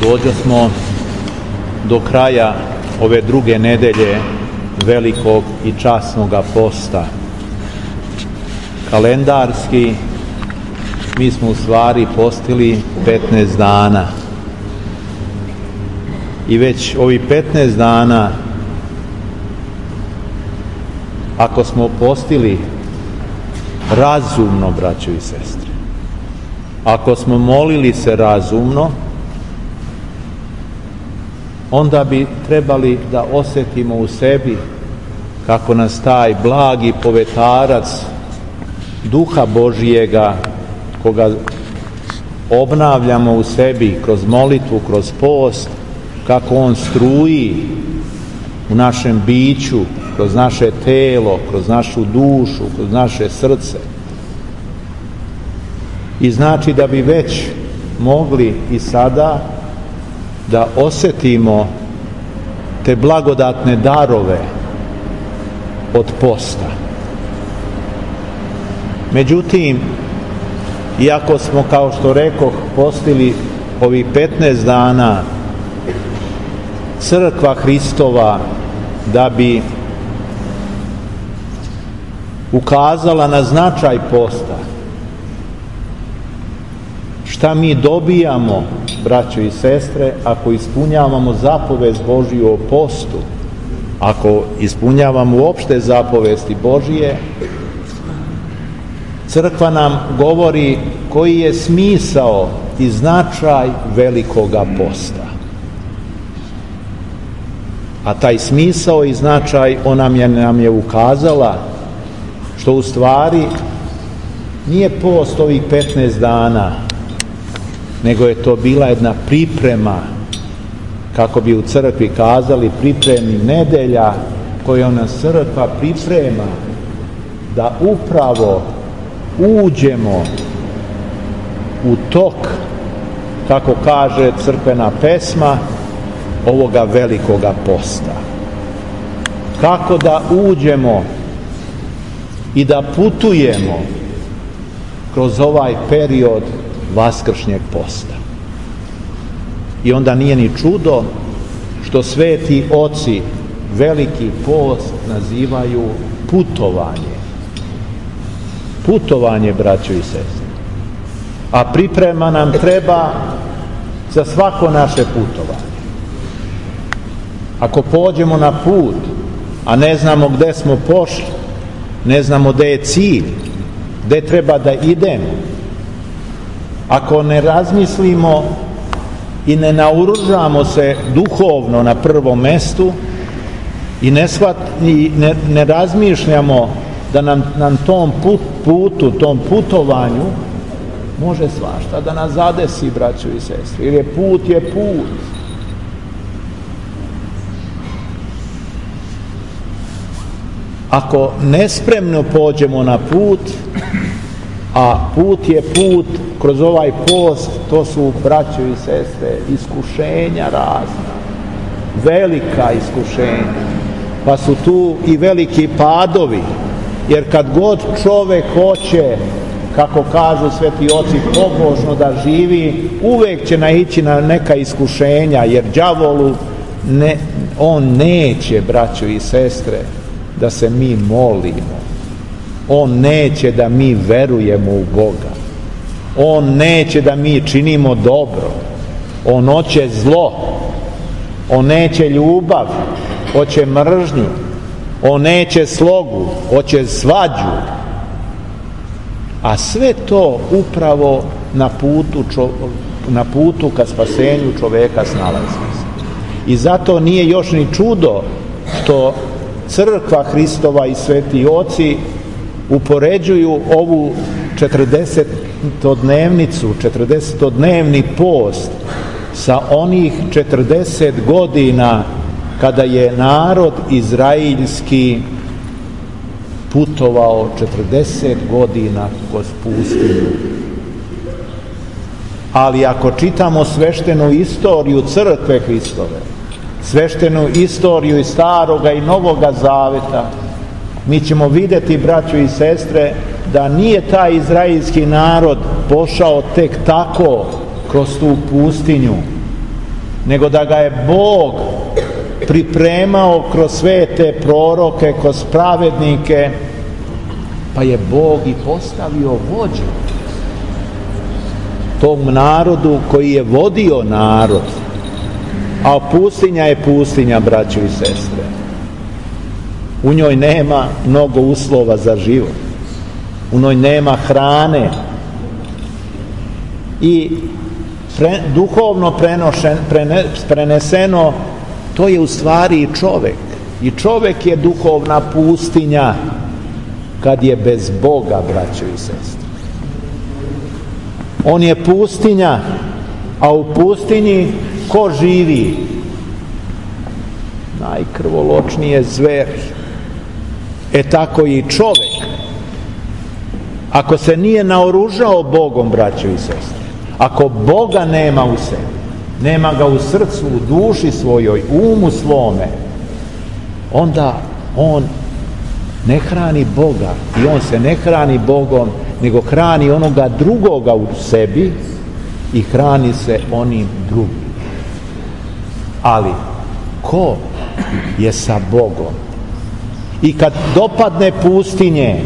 Dođo smo do kraja ove druge nedelje velikog i časnoga posta. Kalendarski mi smo u stvari postili 15 dana. I već ovih 15 dana, ako smo postili razumno, braćo i sestre, ako smo molili se razumno, onda bi trebali da osjetimo u sebi kako nas taj blagi povetarac Duha Božijega, koga obnavljamo u sebi kroz molitvu, kroz post, kako on struji u našem biću, kroz naše telo, kroz našu dušu, kroz naše srce. I znači da bi već mogli i sada da osjetimo te blagodatne darove od posta. Međutim, iako smo, kao što rekoh, postili ovih 15 dana, Crkva Hristova, da bi ukazala na značaj posta, šta mi dobijamo, braćo i sestre, ako ispunjavamo zapovest Božiju o postu, ako ispunjavamo uopšte zapovesti Božije, Crkva nam govori koji je smisao i značaj velikoga posta. A taj smisao i značaj ona nam je ukazala, što u stvari nije post ovih 15 dana, nego je to bila jedna priprema, kako bi u crkvi kazali, pripremni nedelja koju ona crkva priprema da upravo uđemo u tok, kako kaže crkvena pesma, ovoga velikoga posta. Kako da uđemo i da putujemo kroz ovaj period vaskršnjeg posta. I onda nije ni čudo što sveti oci veliki post nazivaju putovanje. Putovanje, braćo i sestre. A priprema nam treba za svako naše putovanje. Ako pođemo na put, a ne znamo gde smo pošli, ne znamo gde je cilj, gde treba da idemo, ako ne razmislimo i ne naoružamo se duhovno na prvom mestu i ne razmišljamo da nam tom putu, tom putovanju može svašta da nas zadesi, braćo i sestre, jer put je put. Ako nespremno pođemo na put, a put je put kroz ovaj post, to su, braćo i sestre, iskušenja razna, velika iskušenja, pa su tu i veliki padovi, jer kad god čovek hoće, kako kažu sveti oci, pobožno da živi, uvek će naići na neka iskušenja, jer đavolu on neće, braćo i sestre, da se mi molimo. On neće da mi verujemo u Boga. On neće da mi činimo dobro. On hoće zlo. On neće ljubav. Hoće mržnju. On neće slogu. Hoće svađu. A sve to upravo na putu ka spasenju čoveka snalazi se. I zato nije još ni čudo što Crkva Hristova i sveti oci upoređuju ovu 40-dnevnicu, 40-dnevni post sa onih 40 godina kada je narod izraeljski putovao 40 godina kroz pustinju. Ali ako čitamo sveštenu istoriju Crkve Hristove, sveštenu istoriju iz Staroga i Novoga Zaveta, mi ćemo vidjeti, braćo i sestre, da nije taj izraelski narod pošao tek tako kroz tu pustinju, nego da ga je Bog pripremao kroz svete proroke, kroz pravednike, pa je Bog i postavio vođu tom narodu koji je vodio narod. A pustinja je pustinja, braćo i sestre. U njoj nema mnogo uslova za život. U njoj nema hrane. I duhovno preneseno, to je u stvari i čovjek. I čovjek je duhovna pustinja kad je bez Boga, braćo i sestre. On je pustinja, a u pustinji ko živi? Najkrvoločnije zveri. Tako i čovjek. Ako se nije naoružao Bogom, braćo i sestre, ako Boga nema u sebi, nema ga u srcu, u duši svojoj, umu svome, onda on ne hrani Boga i on se ne hrani Bogom, nego hrani onoga drugoga u sebi i hrani se onim drugim. Ali ko je sa Bogom? I kad dopadne pustinje,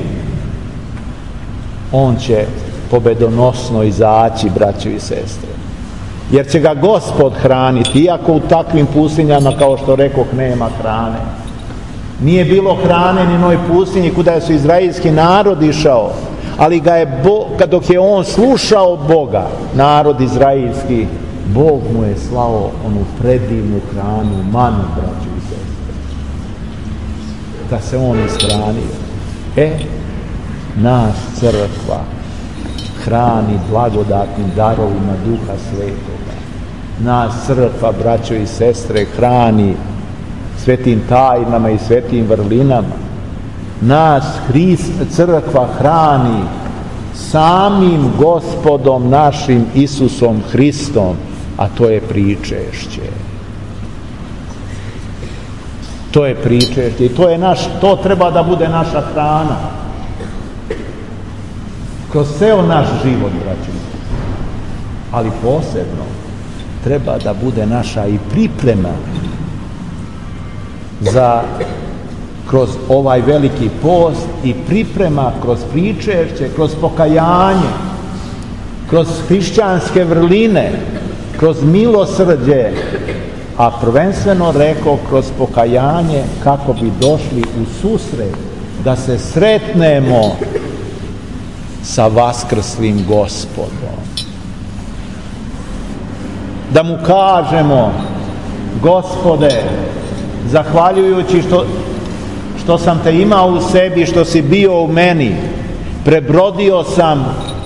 on će pobedonosno izaći, braćo i sestre. Jer će ga Gospod hraniti, iako u takvim pustinjama, kao što rekoh, nema hrane. Nije bilo hrane ni u onoj pustinji kuda su izraelski narod išao, ali ga je dok je on slušao Boga, narod izraelski, Bog mu je slao onu predivnu hranu, manu, braćo i sestre, da se on ishranio. Nas crkva hrani blagodatnim darovima Duha Svetoga. Nas crkva, braćo i sestre, hrani svetim tajnama i svetim vrlinama. Nas crkva hrani samim Gospodom našim Isusom Hristom, a to je pričešće. To je pričešće i to treba da bude naša hrana kroz ceo naš život, braćo. Ali posebno treba da bude naša i priprema za kroz ovaj veliki post i priprema kroz pričešće, kroz pokajanje, kroz hrišćanske vrline, kroz milosrđe, a prvenstveno rekao kroz pokajanje kako bi došli u susret da se sretnemo sa vaskrslim Gospodom. Da mu kažemo: Gospode, zahvaljujući što sam te imao u sebi, što si bio u meni, prebrodio sam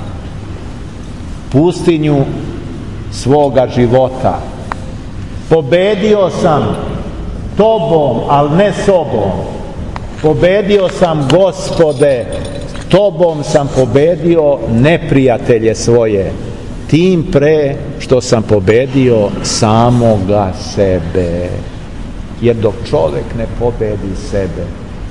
pustinju svoga života. Pobedio sam tobom, ali ne sobom. Pobedio sam, Gospode, tobom sam pobedio neprijatelje svoje, tim pre što sam pobedio samoga sebe. Jer dok čovjek ne pobedi sebe,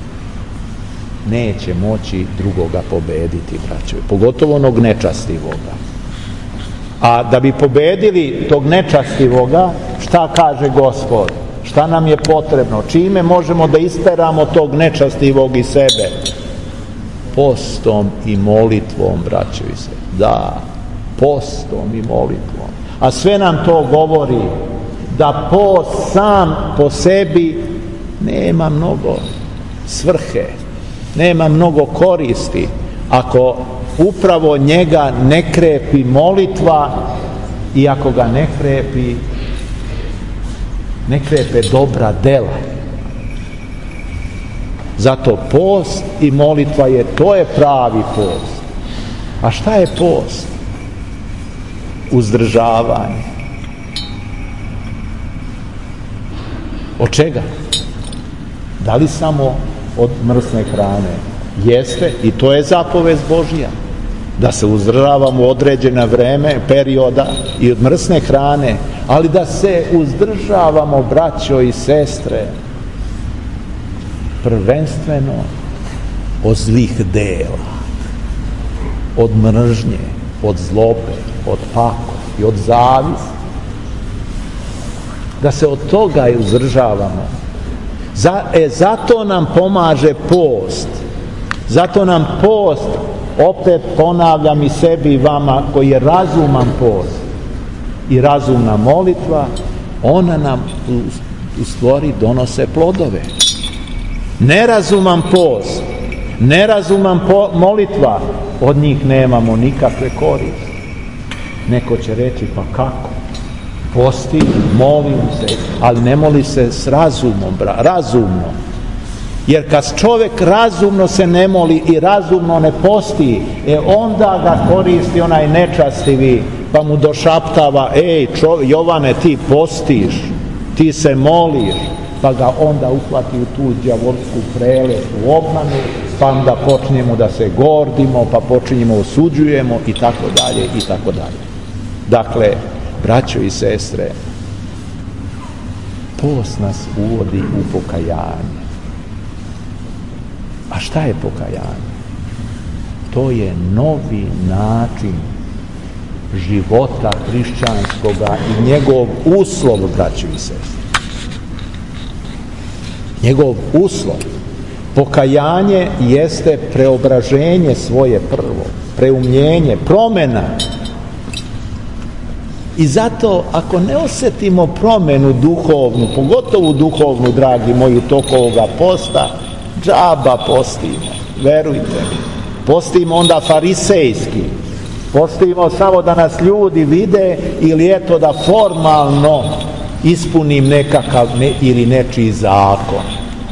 neće moći drugoga pobediti, braćo, pogotovo onog nečastivoga. A da bi pobedili tog nečastivoga, šta kaže Gospod? Šta nam je potrebno? Čime možemo da isteramo tog nečastivog iz sebe? Postom i molitvom, braćo i sestre. Da, postom i molitvom. A sve nam to govori da post sam po sebi nema mnogo svrhe, nema mnogo koristi ako upravo njega ne krepi molitva i ako ga ne krepe dobra dela. Zato post i molitva to je pravi post. A šta je post? Uzdržavanje. Od čega? Da li samo od mrsne hrane? Jeste, i to je zapovest Božja, da se uzdržavamo određena vreme, perioda i od mrsne hrane, ali da se uzdržavamo, braćo i sestre, prvenstveno od zlih dela, od mržnje, od zlobe, od pakosti, od zavisti. da se od toga i uzdržavamo. Zato nam pomaže post. Zato nam post, opet ponavljam i sebi i vama, koji je razuman post i razumna molitva, ona nam u stvari donose plodove. Nerazuman post, nerazuman molitva, od njih nemamo nikakve koristi. Neko će reći, pa kako? Posti, molim se, ali ne moli se s razumom, razumno. Jer kad čovjek razumno se ne moli i razumno ne posti, onda ga koristi onaj nečastivi, pa mu došaptava, Jovane, ti postiš, ti se moliš, pa ga onda uhvati u tu đavolsku preletu obmanu, pa onda počnemo da se gordimo, pa počinjemo osuđujemo i tako dalje i tako dalje. Dakle, braćo i sestre, post nas uvodi u pokajanje. A šta je pokajanje? To je novi način života hrišćanskoga i njegov uslov, braćo i sestre. Njegov uslov. Pokajanje jeste preobraženje svoje prvo, preumljenje, promjena. I zato, ako ne osjetimo promjenu duhovnu, pogotovo duhovnu, dragi moji, u toku ovoga posta, džaba postimo, verujte mi. Postimo onda farisejski, postimo samo da nas ljudi vide ili eto da formalno ispunim nekakav ili nečiji zakon.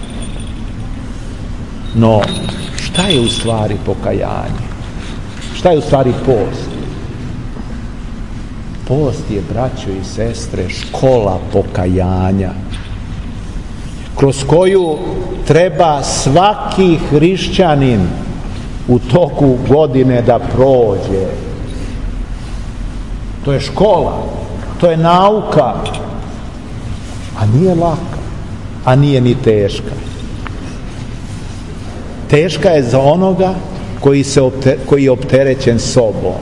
No, šta je u stvari pokajanje? Šta je u stvari post? Post je, braćo i sestre, škola pokajanja, kroz koju treba svaki hrišćanin u toku godine da prođe. To je škola, to je nauka, a nije laka, a nije ni teška. Teška je za onoga koji je opterećen sobom.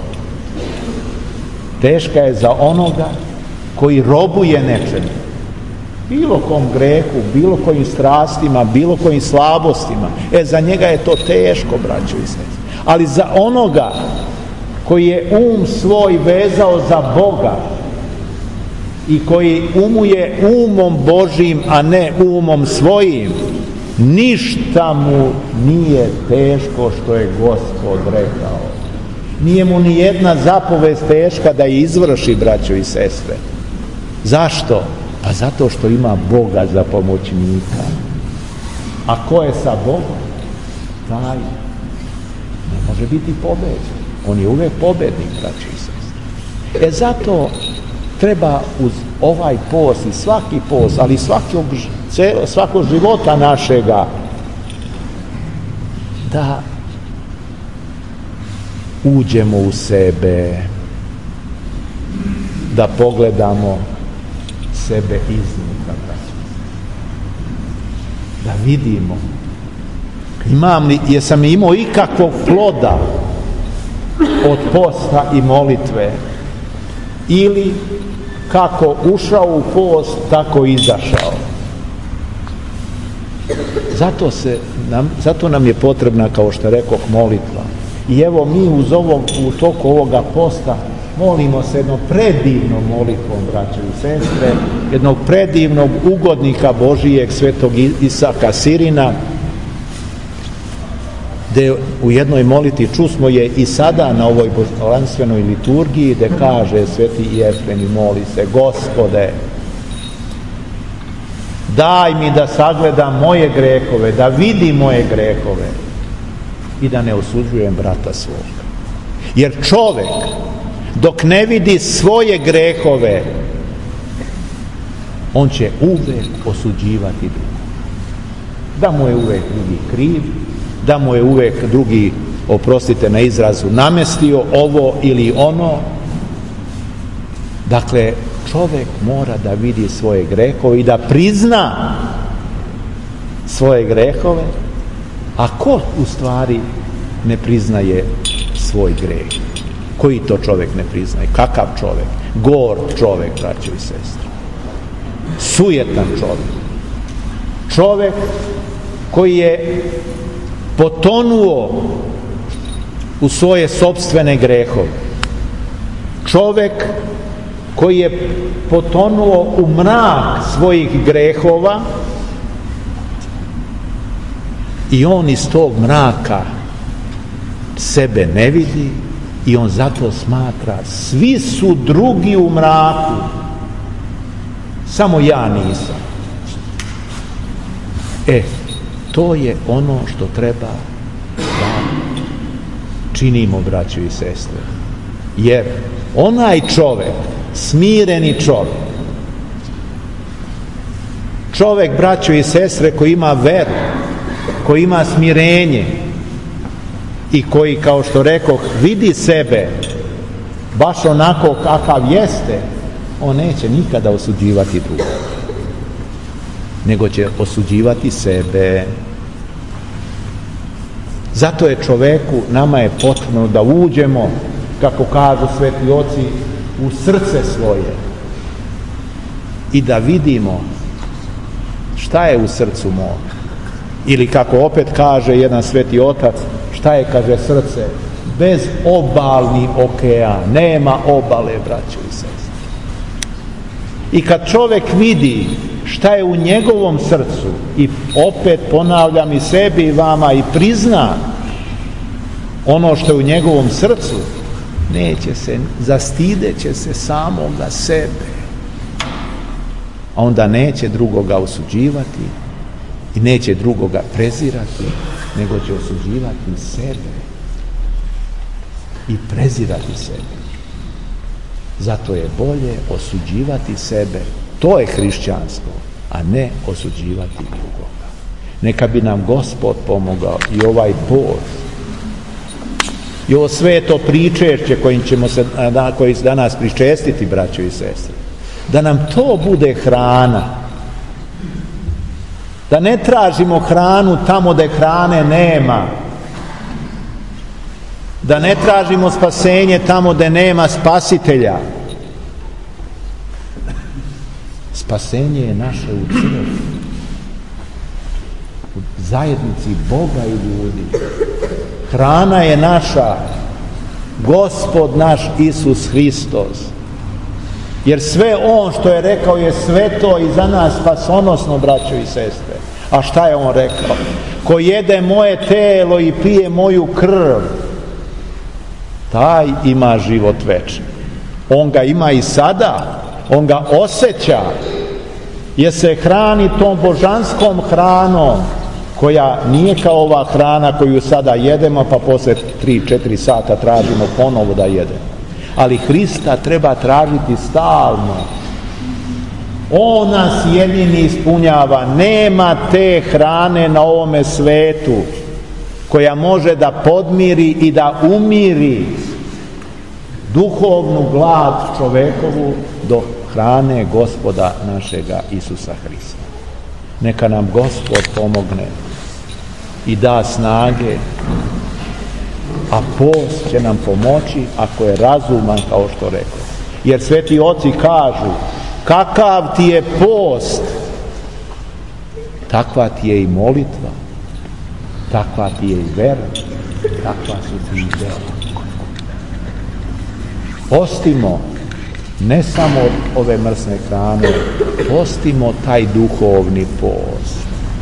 Teška je za onoga koji robuje nečemu. Bilo kom grehu, bilo kojim strastima, bilo kojim slabostima. Za njega je to teško, braćo i sestre. Ali za onoga koji je svoj vezao za Boga i koji umuje umom Božim, a ne umom svojim, ništa mu nije teško što je Gospod rekao. Nije mu ni jedna zapovest teška da je izvrši, braćo i sestre. Zašto? Pa zato što ima Boga za pomoćnika. A ko je sa Bogom? Taj ne može biti pobeđen. On je uvijek pobednik, braćo i sestre. Zato treba uz ovaj post i svaki post, ali svakog života našega, da uđemo u sebe, da pogledamo sebe iznutra, da vidimo jesam imao ikakvog ploda od posta i molitve, ili kako ušao u post, tako izašao. Zato nam je potrebna, kao što rekoh, molitva. I evo mi u toku ovoga posta molimo se jednom predivnom molitvom, braćo i sestre, jednog predivnog ugodnika Božijeg, svetog Isaka Sirina, gde u jednoj molitvi čusmo je i sada na ovoj božanstvenoj liturgiji, gde kaže sveti Jefrem i moli se: Gospode, daj mi da sagledam moje grehove, da vidim moje grehove i da ne osuđujem brata svoga. Jer čovek dok ne vidi svoje grehove, on će uvek osuđivati drugo. Da mu je uvek drugi kriv, da mu je uvek drugi, oprostite na izrazu, namestio ovo ili ono. Dakle, čovjek mora da vidi svoje grehove i da prizna svoje grehove. A ko u stvari ne priznaje svoj greh? Koji to čovjek ne priznaje? Kakav čovjek? Gord čovjek, braćo i sestre. sujetan čovjek. Čovjek koji je potonuo u svoje sopstvene grehove. Čovjek koji je potonuo u mrak svojih grehova i on iz tog mraka sebe ne vidi i on zato smatra svi su drugi u mraku, samo ja nisam. To je ono što treba da činimo, braćo i sestre. Jer onaj čovjek, smireni čovjek, braćo i sestre, koji ima veru, koji ima smirenje i koji, kao što rekoh, vidi sebe baš onako kakav jeste, on neće nikada osuđivati drugog, nego će osuđivati sebe. Zato je čoveku, nama je potrebno da uđemo, kako kažu sveti oci, u srce svoje i da vidimo šta je u srcu mom. Ili kako opet kaže jedan sveti otac, šta je, kaže, srce? Bezobalni okean, nema obale, braćo i sestre. I kad čovjek vidi šta je u njegovom srcu, i opet ponavljam i sebi i vama, i prizna ono što je u njegovom srcu, neće se, zastideće se samoga sebe, a onda neće drugoga osuđivati i neće drugoga prezirati, nego će osuđivati sebe i prezirati sebe. Zato je bolje osuđivati sebe, to je hrišćanstvo, a ne osuđivati drugoga. Neka bi nam Gospod pomogao i ovaj post i ovo sveto pričešće koji se danas pričestiti, braćo i sestre, da nam to bude hrana, da ne tražimo hranu tamo gdje hrane nema, da ne tražimo spasenje tamo gdje nema spasitelja. Spasenje je naše u crkvi, u zajednici Boga i ljudi. Hrana je naša, Gospod naš Isus Hristos. Jer sve on što je rekao je sveto i za nas spasonosno, braćo i sestre. A šta je on rekao? Ko jede moje telo i pije moju krv, taj ima život večni. On ga ima i sada, on ga osjeća, jer se hrani tom božanskom hranom, koja nije kao ova hrana koju sada jedemo, pa poslije 3-4 sata tražimo ponovo da jedemo. Ali Hrista treba tražiti stalno. On nas jedini ispunjava. Nema te hrane na ovome svetu koja može da podmiri i da umiri duhovnu glad čovekovu do hrane Gospoda našega Isusa Hrista. Neka nam Gospod pomogne i da snage, a post će nam pomoći ako je razuman, kao što rekao. Jer sveti oci kažu, kakav ti je post, takva ti je i molitva, takva ti je i vera, takva su ti i dela. Postimo ne samo od ove mrsne hrane, postimo taj duhovni post.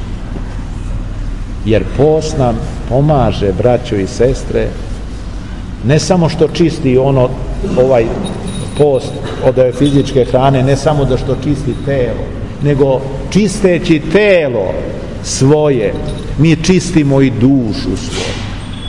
Jer post nam pomaže, braćo i sestre, ne samo što čisti ovaj post od ove fizičke hrane, ne samo da što čisti telo, nego čisteći telo svoje, mi čistimo i dušu svoju.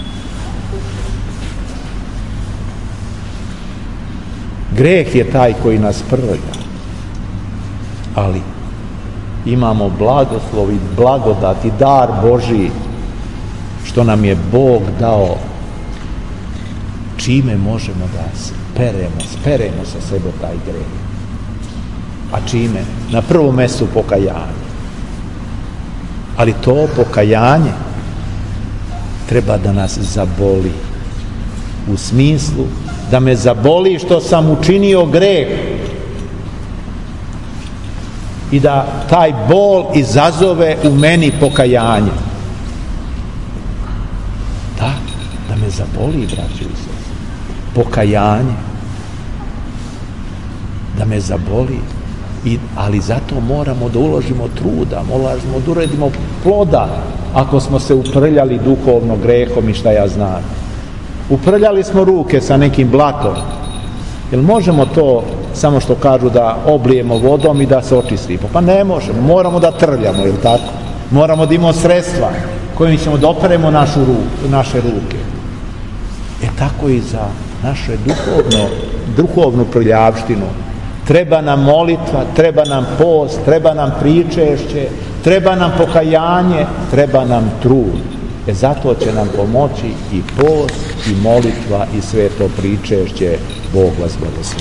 Greh je taj koji nas prlja, ali imamo blagoslov i blagodat i dar Božji što nam je Bog dao, čime možemo da speremo sa sebe taj greh. A čime? Na prvom mjestu pokajanje. Ali to pokajanje treba da nas zaboli, u smislu da me zaboli što sam učinio greh, i da taj bol izazove u meni pokajanje. Da me zaboli, braćo i sestre, pokajanje, da me zaboli, ali zato moramo da uložimo truda, moramo da uredimo ploda ako smo se uprljali duhovno grehom i šta ja znam. Uprljali smo ruke sa nekim blatom. Jel možemo to, samo što kažu, da oblijemo vodom i da se očistimo? Pa ne možemo, moramo da trljamo, jel tako? Moramo da imamo sredstva kojim ćemo da operemo naše ruke. Tako i za našu duhovnu prljavštinu. Treba nam molitva, treba nam post, treba nam pričešće, treba nam pokajanje, treba nam trud. Zato će nam pomoći i post, i molitva, i sve to pričešće. Bog vas blagoslovi.